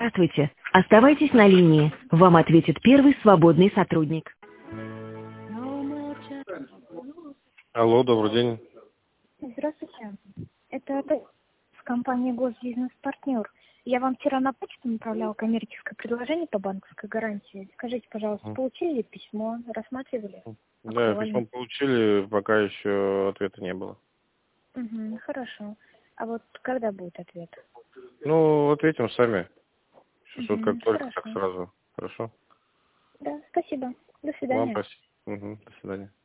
Здравствуйте. Оставайтесь на линии. Вам ответит первый свободный сотрудник. Алло, добрый день. Здравствуйте. Это с компании Госбизнес-партнер. Я вам вчера на почту направляла коммерческое предложение по банковской гарантии. Скажите, пожалуйста, получили ли письмо, рассматривали? Да, письмо получили, пока еще ответа не было. Угу, хорошо. А вот когда будет ответ? Ну, ответим сами. Сейчас вот как только, хорошо. так сразу. Хорошо? Да, спасибо. До Вам свидания. спасибо. До свидания.